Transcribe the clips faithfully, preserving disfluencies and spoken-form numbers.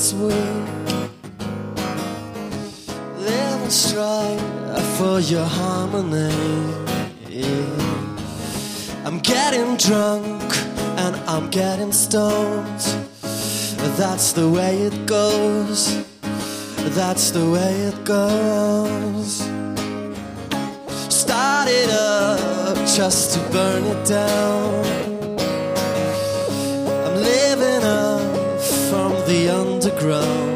is weak. Living straight for your harmony. I'm getting drunk and I'm getting stoned. That's the way it goes. That's the way it goes. Started up just to burn it down. I'm living up from the underground.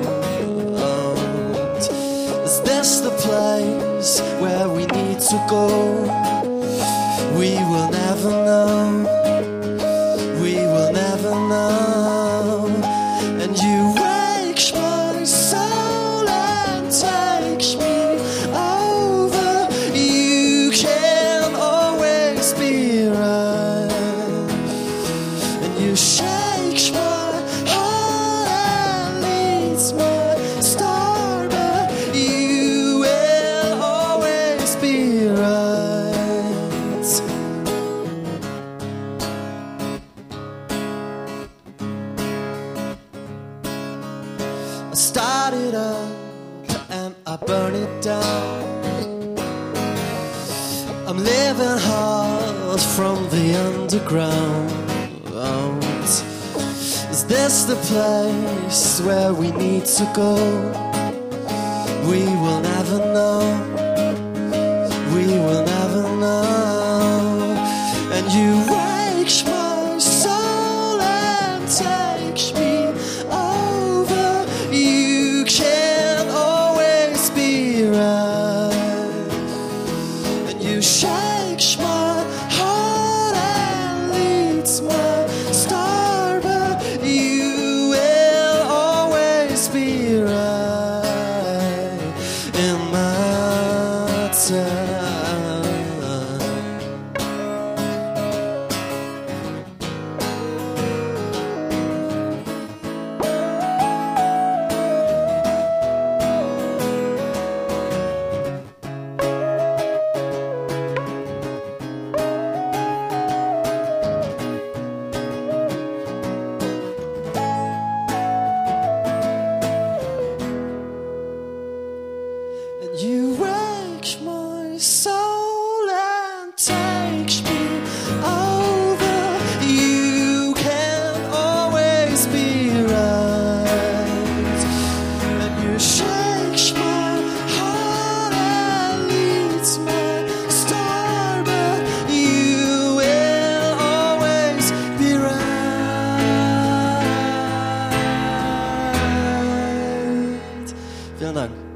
Is this the place where we need to go? We will never know. We will never know. And you wake my soul and takes me over. You can always be right. And you shake my heart and leads my star, but you will always be right. I started up and I burn it down. I'm living hard from the underground. Is this the place where we need to go? We will never know. We will never know. And you wake my soul and takes me over. You can always be right. And you shake my heart and leads my star, but you will always be right in my time. And you wake my soul and takes me over. You can always be right. And you shake my heart and leads my star, but you will always be right. Vielen Dank.